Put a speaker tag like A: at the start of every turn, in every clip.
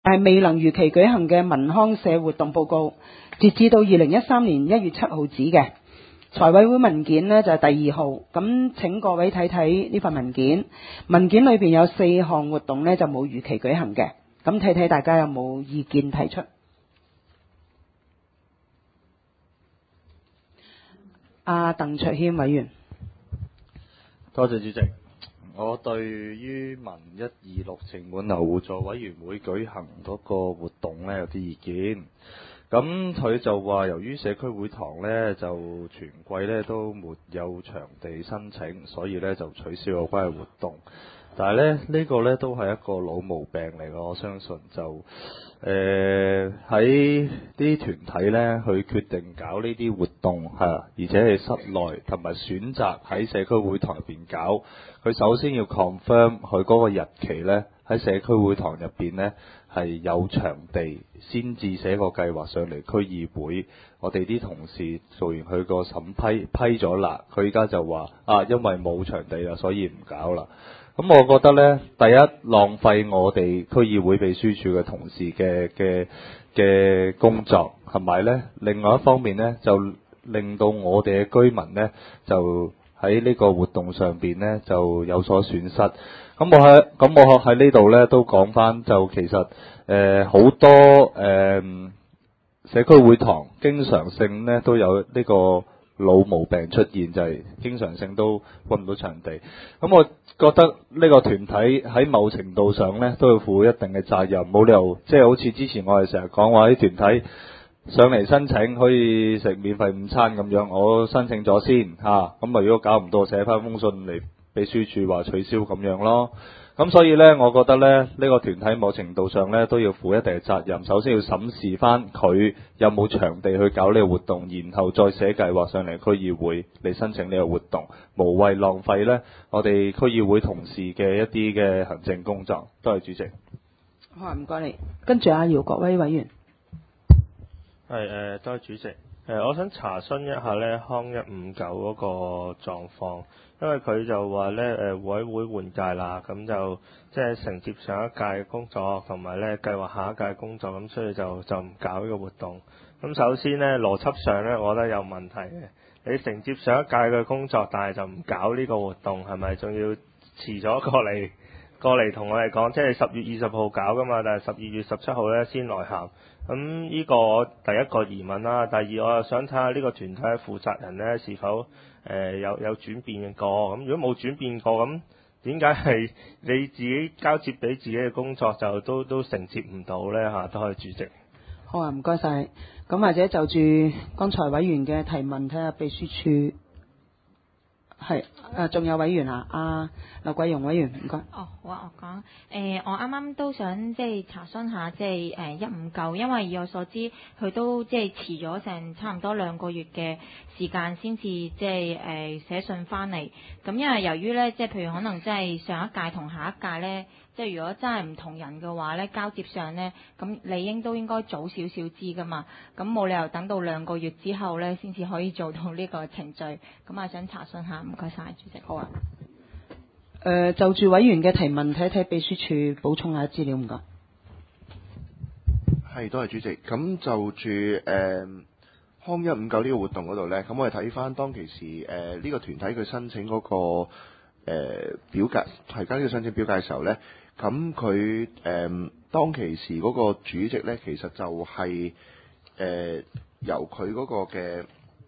A: 未能如期舉行嘅民康社活動報告，截至到2013年1月7號止嘅。財委會文件呢就係第2號，咁請各位睇睇呢份文件。文件裏邊有4項活動呢就冇如期舉行嘅，咁睇睇大家有冇意見提出。阿鄧卓軒委員，
B: 多謝主席。我對於民126城門樓互助委員會舉行嗰個活動呢有啲意見。咁佢就話由於社區會堂呢就全季呢都沒有場地申請，所以呢就取消有關嘅活動。但係呢，呢個呢都係一個老毛病嚟嘅，我相信就喺啲團體呢去決定搞呢啲活動而且係室內同埋選擇喺社區會堂入邊搞，佢首先要 confirm 佢嗰個日期呢喺社區會堂入邊呢係有場地，先至寫個計劃上嚟區議會。我哋啲同事做完佢個審批咗啦，佢而家就話因為冇場地啦，所以唔搞啦。咁我覺得呢，第一浪費我哋區議會秘書處嘅同事嘅工作，同埋呢另外一方面呢，就令到我哋嘅居民呢，就喺呢個活動上邊呢，就有所損失。咁我喺呢度呢，都講翻，就其實好多社區會堂經常性呢都有呢個老毛病出現，就係經常性都揾唔到場地。咁我覺得呢個團體喺某程度上呢都要負一定嘅責任，冇理由即係好似之前我哋成日講話啲團體上嚟申請可以食免費午餐咁樣，我申請咗先咁如果搞唔到，寫翻封信嚟秘書處話取消咁樣咯。咁所以呢，我覺得呢，呢個團體某程度上呢都要負一定嘅責任。首先要審視翻佢有冇場地去搞呢個活動，然後再寫計劃上嚟區議會嚟申請呢個活動，無謂浪費呢我哋區議會同事嘅一啲嘅行政工作。多謝主席。
A: 好，唔該你。跟住阿姚國威委員。
C: 多謝主席。我想查詢一下呢康159嗰個狀況，因為佢就話呢委會換屆啦，咁就即係承接上一屆嘅工作，同埋呢計劃下一屆嘅工作，咁所以就唔搞呢個活動。咁首先呢邏輯上呢，我覺得有問題嘅。你承接上一屆嘅工作，但係就唔搞呢個活動，係咪仲要遲咗過嚟同我哋講，即係10月20號搞噶嘛，但係12月17號呢先來函。咁呢個第一個疑問啦。第二，我又想睇下呢個團體嘅負責人呢是否有轉變過。咁如果冇轉變過，咁點解係你自己交接俾自己嘅工作就都承接唔到呢？多謝主席。
A: 好啊，唔該晒。咁或者就住剛才委員嘅提問，睇下秘書處係仲有委員阿劉桂容委員，唔該。
D: 好啊，我講我啱啱都想即係查詢下，即係159，因為以我所知，佢都即係遲咗成差唔多2個月嘅時間先至即係寫信翻嚟。咁因為由於咧，即係譬如可能即係上一屆同下一屆咧，即係如果真係唔同人嘅話咧，交接上咧，咁理應都應該早少少知噶嘛。咁冇理由等到2個月之後咧，先至可以做到呢個程序。咁啊，想查詢下，唔該晒主席。
A: 好啊。就住委員嘅提問，睇睇秘書處補充下資料，唔該。
E: 係，多謝主席。咁就住康159呢個活動嗰度呢，咁我哋睇翻當其時呢個團體佢申請嗰個表格，提交呢個申請表格嘅時候呢，咁佢當其時嗰個主席呢，其實就係由佢嗰個嘅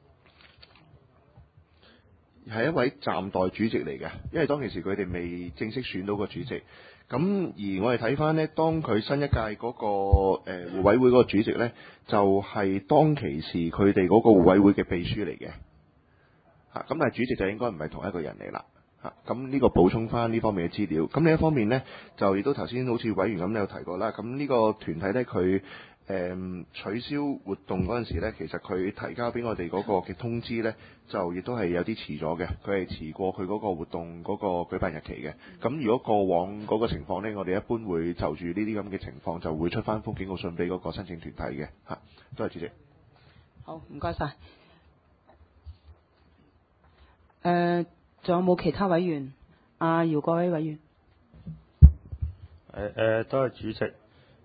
E: 係一位暫代主席嚟嘅，因為當其時佢哋未正式選到個主席。咁而我哋睇翻呢，當佢新一屆嗰個互委會嗰個主席呢，就係當其時佢哋嗰個互委會嘅秘書嚟嘅。咁但係主席就應該唔係同一個人嚟啦。咁呢個補充翻呢方面嘅資料。咁另一方面呢，就亦都頭先好似委員咁有提過啦。咁呢個團體呢，佢取消活動嗰陣時呢，其實佢提交俾我哋嗰個嘅通知呢，就亦都係有啲遲咗嘅。佢係遲過佢嗰個活動嗰個舉辦日期嘅。咁如果過往嗰個情況呢，我哋一般會就住呢啲咁嘅情況，就會出翻封警告信俾嗰個申請團體嘅。多謝主席。
A: 好，唔該晒。仲有冇其他委員？阿姚國威委員。
C: 多謝主席。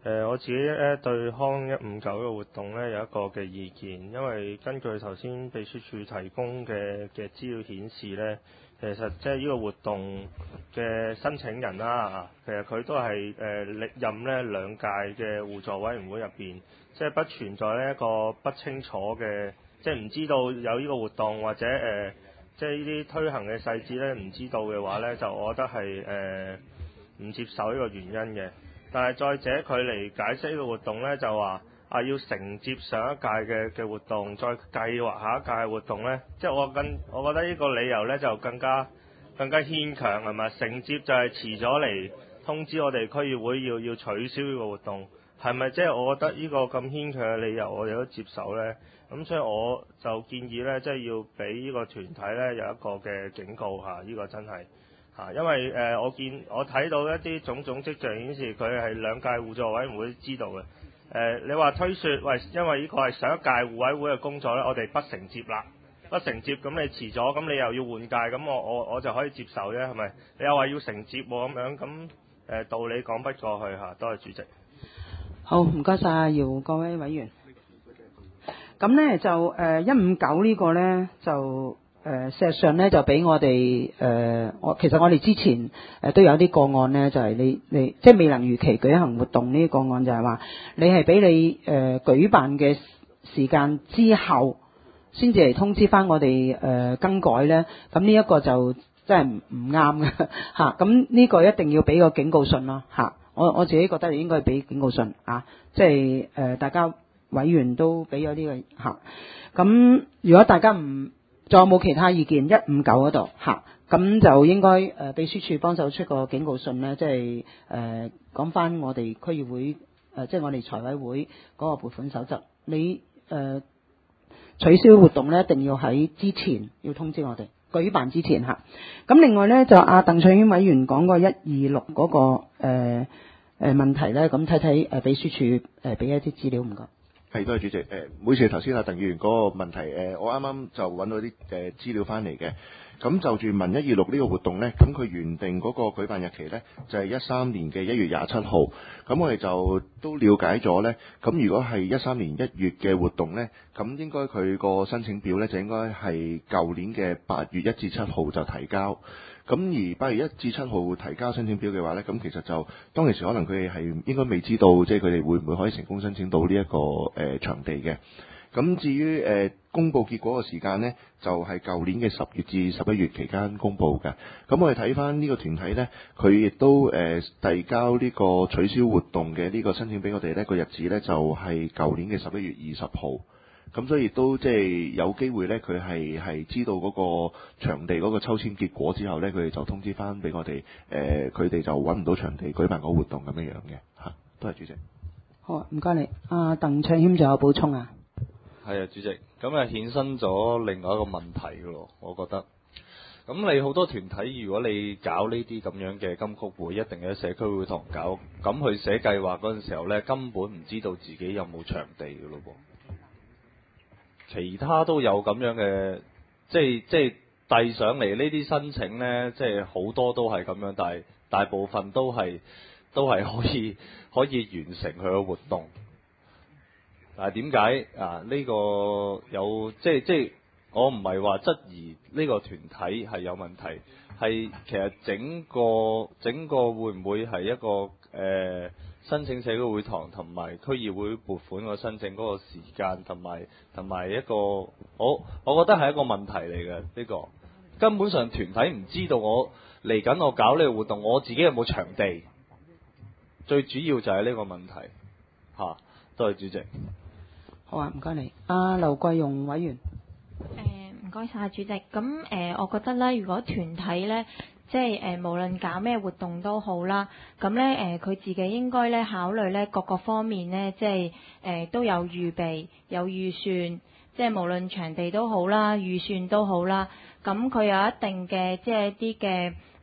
C: 我自己咧對康159嘅活動咧有一個嘅意見，因為根據頭先秘書處提供嘅資料顯示咧，其實即係呢個活動嘅申請人啦，其實佢都係歷任咧2屆嘅互助委員會入邊，即係不存在呢一個不清楚嘅，即係唔知道有呢個活動或者即係呢啲推行嘅細節咧唔知道嘅話咧，就我覺得係唔接受呢個原因嘅。但係再者，佢嚟解釋呢個活動呢，就話要承接上一屆嘅活動，再計劃下一屆嘅活動呢。即係我覺得呢個理由呢，就更加牽強係咪？承接就係遲咗嚟通知我哋區議會要取消呢個活動，係咪？即係我覺得呢個咁牽強嘅理由，我哋都接受呢。咁所以我就建議呢，即係要俾呢個團體呢有一個嘅警告嚇，呢個真係。因為我睇到一啲種種跡象顯示佢係2屆互助委員會知道嘅。你話推説，喂，因為呢個係上一屆互委會嘅工作咧，我哋不承接啦，不承接，咁你遲咗，咁你又要換屆，咁我就可以接受啫，係咪？你又話要承接喎，咁樣咁道理講不過去嚇，多謝主席。
A: 好，唔該晒姚各位委員。咁呢就159呢個呢就。事實上咧就俾我哋其實我哋之前都有啲個案咧，就係你即係未能如期舉行活動呢個案，就係話你係俾你舉辦嘅時間之後先至嚟通知翻我哋更改咧，咁呢一個就真係唔啱嘅嚇。咁呢個一定要俾個警告信咯嚇。我自己覺得你應該俾警告信啊，即係大家委員都俾咗呢個嚇。咁如果大家仲有冇其他意見？159嗰度嚇，咁就應該秘書處幫手出個警告信咧，即係講翻我哋區議會即係我哋財委會嗰個撥款守則，你取消活動咧，一定要喺之前要通知我哋舉辦之前嚇。咁另外咧就鄧翠娟委員講過126嗰個問題咧，咁睇睇秘書處俾一啲資料唔該。
E: 係，多謝主席。每次頭先鄧議員嗰個問題，我啱啱就揾到啲資料翻嚟嘅。咁就住民126呢個活動呢，咁佢原定嗰個舉辦日期呢，就係13年嘅1月27號。咁我哋就都了解咗呢。咁如果係13年1月嘅活動呢，咁應該佢個申請表呢，就應該係舊年嘅8月1至7號就提交。咁而8月1至7號提交申請表嘅話呢，咁其實就當其時可能佢哋係應該未知道，即係佢哋會唔會可以成功申請到呢一個場地嘅。咁至於公佈結果嘅時間呢，就係舊年嘅10月至11月期間公佈嘅。咁我哋睇翻呢個團體呢，佢亦都遞交呢個取消活動嘅呢個申請俾我哋呢個日子呢，就係舊年嘅11月20號。咁所以亦都即係有機會呢，佢係知道嗰個場地嗰個抽籤結果之後呢，佢哋就通知翻俾我哋，佢哋就揾唔到場地舉辦個活動咁樣樣嘅嚇。多謝主席。
A: 好啊，唔該你。鄧卓謙仲有補充啊？
B: 係啊，主席，咁衍生咗另外一個問題嘅咯，我覺得。咁你好多團體，如果你搞呢啲咁樣嘅金曲會，一定喺社區會堂搞，咁去寫計劃嗰陣時候呢，根本唔知道自己有冇場地嘅咯噃。其他都有咁樣嘅，即係遞上嚟呢啲申請呢，即係好多都係咁樣，但係大部分都係可以完成佢嘅活動。但係點解呢個有即我唔係話質疑呢個團體係有問題，係其實整個會唔會係一個申請社區會堂同埋區議會撥款個申請嗰個時間同埋一個我覺得係一個問題嚟嘅。呢個根本上團體唔知道我嚟緊我搞呢個活動，我自己有冇場地，最主要就係呢個問題嚇。多謝主席。
A: 好啊，唔該你。劉桂容委員。
D: 唔該晒主席。咁我覺得咧，如果團體咧，即係無論搞咩活動都好啦，咁咧佢自己應該咧考慮咧各個方面咧，即係都有預備有預算，即係無論場地都好啦，預算都好啦。咁佢有一定嘅即係一啲嘅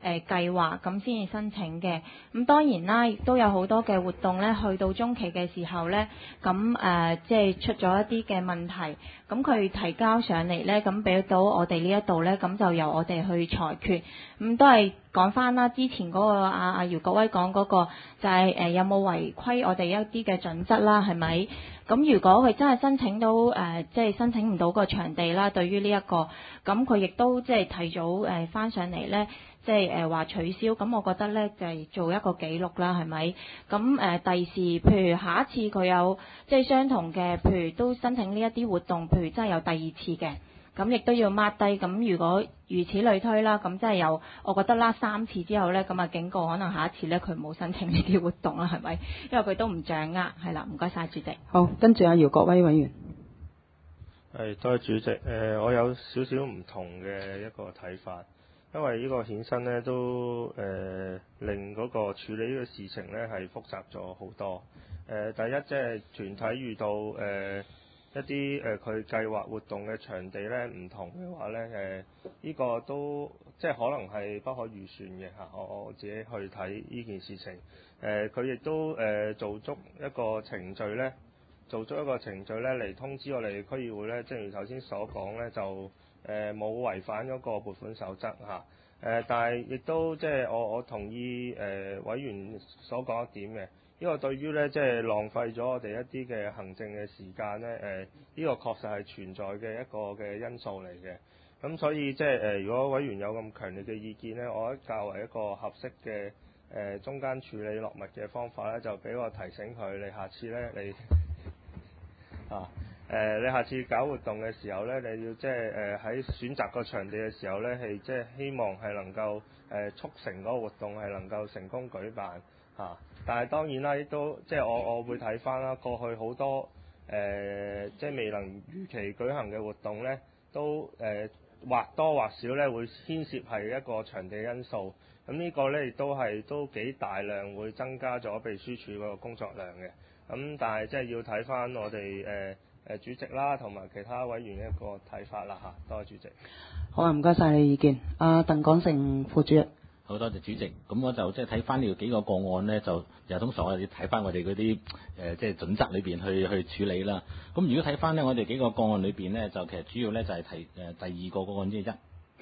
D: 計劃咁先至申請嘅。咁當然啦，亦都有好多嘅活動咧，去到中期嘅時候咧，咁即係出咗一啲嘅問題，咁佢提交上嚟咧，咁俾到我哋呢一度咧，咁就由我哋去裁決。咁都係講翻啦，之前嗰個阿姚國威講嗰個就係有冇違規我哋一啲嘅準則啦，係咪？咁如果佢真係申請到即係申請唔到個場地啦，對於呢一個，咁佢亦都即係提早翻上嚟咧，即係話取消。咁我覺得咧就係做一個記錄啦，係咪？咁第時譬如下一次佢有即係相同嘅，譬如都申請呢一啲活動，譬如真係有第二次嘅。咁亦都要 mark 低，咁如果如此類推啦，咁即係有，我覺得啦3次之後咧，咁啊警告可能下一次咧佢冇申請呢啲活動啦，係咪？因為佢都唔掌握，係啦，唔該晒主席。
A: 好，跟住阿姚國威委員。
C: 係，多謝主席。我有少少唔同嘅一個睇法，因為呢個衍生咧都令嗰個處理呢個事情咧係複雜咗好多。第一即係團體遇到一啲佢計劃活動嘅場地咧唔同嘅話咧，呢個都即係可能係不可預算嘅嚇。我自己去睇呢件事情，佢亦都做足一個程序咧，嚟通知我哋區議會咧，正如頭先所講咧，就冇違反嗰個撥款守則嚇。但係亦都即係我同意委員所講一點嘅。呢個對於咧，即係浪費咗我哋一啲嘅行政嘅時間咧，呢個確實係存在嘅一個嘅因素嚟嘅。咁所以即係如果委員有咁強烈嘅意見咧，我覺得較為一個合適嘅中間處理落實嘅方法咧，就俾我提醒佢，你下次咧你下次搞活動嘅時候咧，你要即係喺選擇個場地嘅時候咧，係即係希望係能夠促成嗰個活動係能夠成功舉辦嚇。但係當然啦，亦都即係我會睇翻啦，過去好多即係未能如期舉行嘅活動咧，都或多或少咧會牽涉係一個場地因素。咁呢個咧亦都幾大量會增加咗秘書處嗰個工作量嘅。咁但係即係要睇翻我哋主席啦，同埋其他委員一個睇法啦嚇。多謝主席。
A: 好啊，唔該晒你意見。阿鄧廣成副主席。
F: 好多謝主席。咁我就即係睇翻呢幾個個案呢，就通常我哋睇翻我哋嗰啲即係準則裏邊去處理啦。咁如果睇翻呢，我哋幾個個案裏邊呢，就其實主要呢就係提第二個個案，即係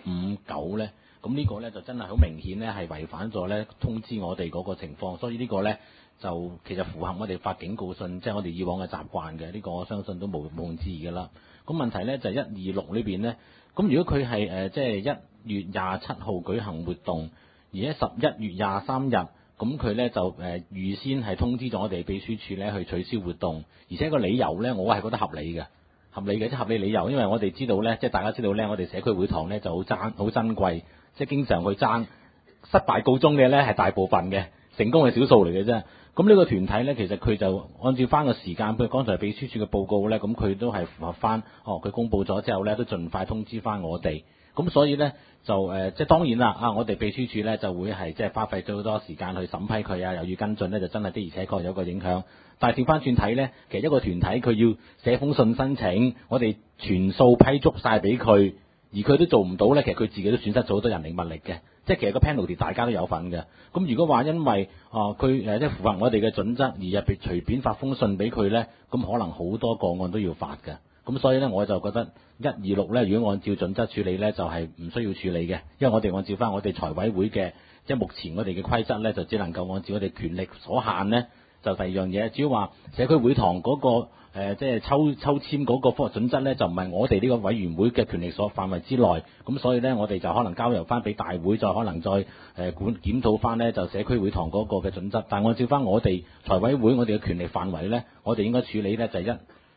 F: 159呢。咁呢個呢，就真係好明顯呢，係違反咗呢通知我哋嗰個情況，所以呢個呢，就其實符合我哋發警告信，即係我哋以往嘅習慣嘅。呢個我相信都無庸置疑㗎啦。咁問題呢，就係126呢邊呢。咁如果佢係即係1月27號舉行活動，而喺11月23日，咁佢咧就預先係通知咗我哋秘書處咧去取消活動，而且個理由咧，我係覺得合理嘅，即係合理理由，因為我哋知道咧，即係大家知道咧，我哋社區會堂咧就好珍貴，即係經常去爭，失敗告終嘅咧係大部分嘅，成功係少數嚟嘅啫。咁呢個團體咧，其實佢就按照翻個時間，譬如剛才秘書處嘅報告咧，咁佢都係符合翻，佢公佈咗之後咧，都盡快通知翻我哋。咁所以咧就即係當然啦，我哋秘書處咧就會係即係花費咗好多時間去審批佢啊，又要跟進咧，就真係的而且確有個影響。但係調翻轉睇咧，其實一個團體佢要寫封信申請，我哋全數批足晒俾佢，而佢都做唔到咧，其實佢自己都損失咗好多人力物力嘅。即係其實個 penalty 大家都有份嘅。咁如果話因為佢即係符合我哋嘅準則，而入邊隨便發封信俾佢咧，咁可能好多個案都要發嘅。咁所以咧，我就覺得126咧，如果按照準則處理咧，就係唔需要處理嘅，因為我哋按照翻我哋財委會嘅即係目前我哋嘅規則咧，就只能夠按照我哋權力所限咧，就第二樣嘢，只要話社區會堂嗰個即係抽籤嗰個準則咧，就唔係我哋呢個委員會嘅權力所範圍之內，咁所以咧，我哋就可能交由翻俾大會，再可能再檢討翻咧，就社區會堂嗰個嘅準則。但係按照翻我哋財委會我哋嘅權力範圍咧，我哋應該處理咧就係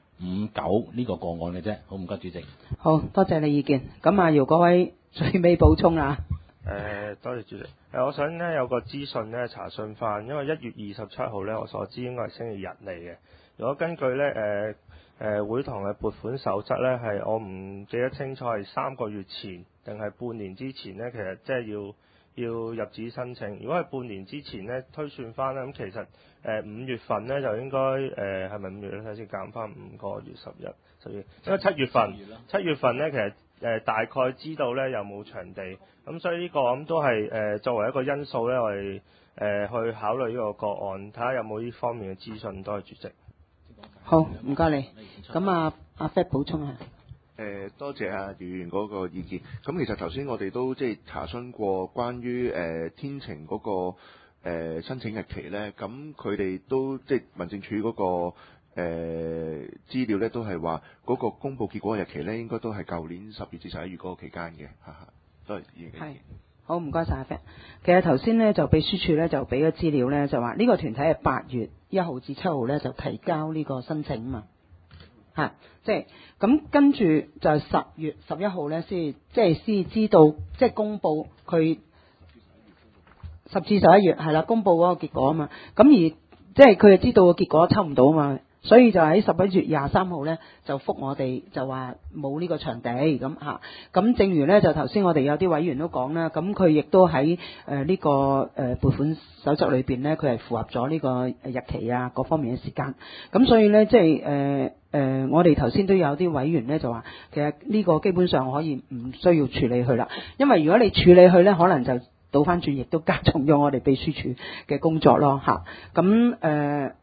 F: 159呢個個案嘅啫。好，唔該主席。
A: 好多謝你意見。咁啊，姚國威最尾補充啊。
C: 多謝主席。我想咧有個資訊咧查詢翻，因為1月27號咧，我所知應該係星期日嚟嘅。如果根據咧會堂嘅撥款守則咧，係我唔記得清楚係3個月前定係半年之前咧，其實即係要入紙申請。如果係半年之前咧，推算翻咧，咁其實5月份咧就應該係咪5月咧？睇先減翻5個月11、12月，應該7月份。7月份咧其實大概知道咧有冇場地，咁所以呢個咁都係作為一個因素咧，我哋去考慮呢個個案，睇下有冇呢方面嘅資訊。多謝主席。
A: 好，唔該你。咁阿 Fred 補充下。
E: 多謝阿議員嗰個意見。咁其實頭先我哋都即係查詢過關於天晴嗰個申請日期咧，咁佢哋都即係民政處嗰個資料咧，都係話嗰個公佈結果嘅日期咧，應該都係舊年10月至11月嗰個期間嘅，都係議員嘅意見。
A: 好，唔該晒阿 Fred。其實頭先咧就秘書處咧就俾咗資料咧，就話呢個團體係8月1號至7號咧就提交呢個申請嘛。即係咁跟住就10月11號咧先知道，即係公佈佢10至11月係啦，公佈嗰個結果啊嘛。咁而即係佢就知道個結果抽唔到啊嘛，所以就喺11月23號咧就覆我哋就話冇呢個場地咁嚇。咁正如咧就頭先我哋有啲委員都講啦，咁佢亦都喺呢個撥款守則裏邊咧，佢係符合咗呢個日期啊各方面嘅時間。咁所以咧即係我哋頭先都有啲委員咧就話，其實呢個基本上可以唔需要處理佢啦，因為如果你處理佢咧，可能就倒翻轉，亦都加重咗我哋秘書處嘅工作咯嚇。咁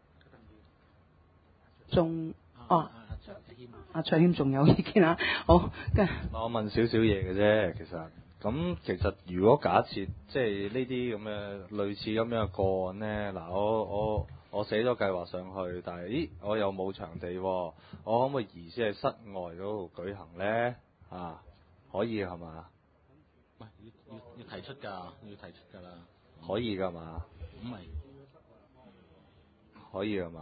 A: 仲阿卓謙仲有意見啊？好，
B: 我問少少嘢嘅啫，其實如果假設即係呢啲咁嘅類似咁樣嘅個案咧，嗱我寫咗計劃上去，但係我又冇場地喎，我可唔可以移師喺室外嗰度舉行咧？可以係嘛？
F: 喂，要提出㗎，啦。
B: 可以㗎嘛？
F: 咁咪
B: 可以㗎嘛？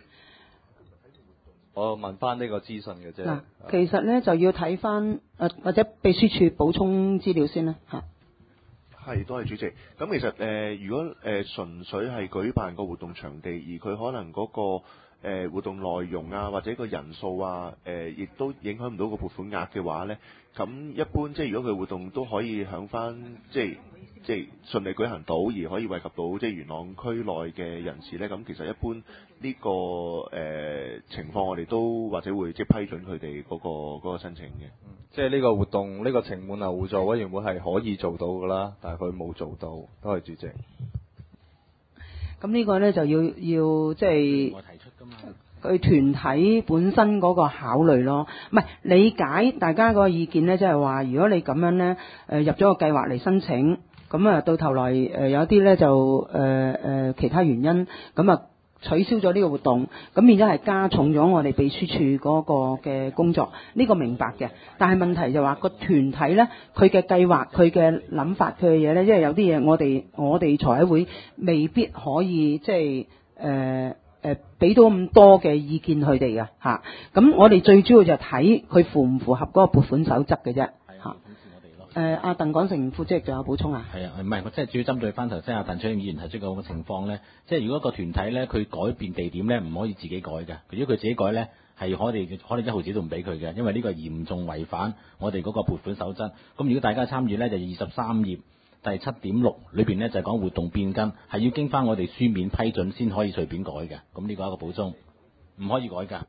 B: 我問翻呢個資訊嘅啫。
A: 嗱，其實咧就要睇翻或者秘書處補充資料先啦嚇。
E: 係，多謝主席。咁其實如果純粹係舉辦個活動場地，而佢可能嗰個活動內容啊，或者個人數啊，亦都影響唔到個撥款額嘅話咧，咁一般即係如果佢活動都可以響翻即係順利舉行到，而可以惠及到即係元朗區內嘅人士咧，咁其實一般呢個情況，我哋都或者會即係批准佢哋嗰個申請嘅。
B: 即係呢個活動，呢個情滿樓互助委員會係可以做到㗎啦，但係佢冇做到。多謝主席。
A: 咁呢個咧就要即係
F: 我提出㗎嘛。
A: 佢團體本身嗰個考慮咯，唔係理解大家個意見咧，即係話如果你咁樣咧入咗個計劃嚟申請，咁到頭來有啲咧就其他原因咁取消咗呢個活動，咁變咗係加重咗我哋秘書處嗰個嘅工作，呢個明白嘅。但係問題就話個團體咧，佢嘅計劃、佢嘅諗法、佢嘅嘢咧，因為有啲嘢我哋財委會未必可以即係俾到咁多嘅意見佢哋嘅嚇。咁我哋最主要就睇佢符唔符合嗰個撥款守則嘅啫嚇。阿鄧廣成副主席仲有補充啊？
F: 係啊，唔係，我即係主要針對翻頭先阿鄧卓謙議員提出嘅情況咧，即係如果個團體咧佢改變地點咧，唔可以自己改嘅。如果佢自己改咧，係可能1毫子都唔俾佢嘅，因為呢個嚴重違反我哋嗰個撥款守則。咁如果大家參與咧，就23頁第7.6裏邊咧就係講活動變更係要經翻我哋書面批准先可以隨便改嘅。咁呢個係一個補充，唔可以改㗎。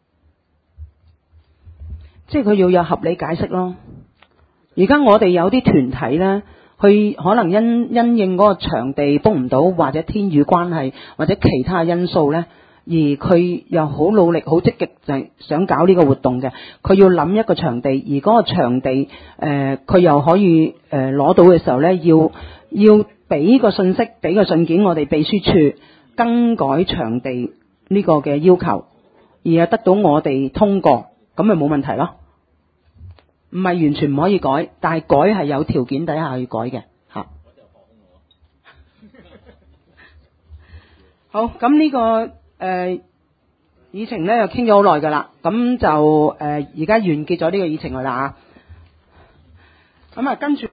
A: 即係佢要有合理解釋咯。而家我哋有啲團體咧，佢可能因應嗰個場地 book 唔到，或者天雨關係，或者其他因素咧，而佢又好努力、好積極，就係想搞呢個活動嘅。佢要諗一個場地，而嗰個場地佢又可以攞到嘅時候咧，要俾個信息、俾個信件，我哋秘書處更改場地呢個嘅要求，而係得到我哋通過，咁咪冇問題咯。唔係完全唔可以改，但係改係有條件底下去改嘅嚇。好，咁呢個議程咧又傾咗好耐㗎啦，咁就而家完結咗呢個議程㗎啦嚇。咁跟住。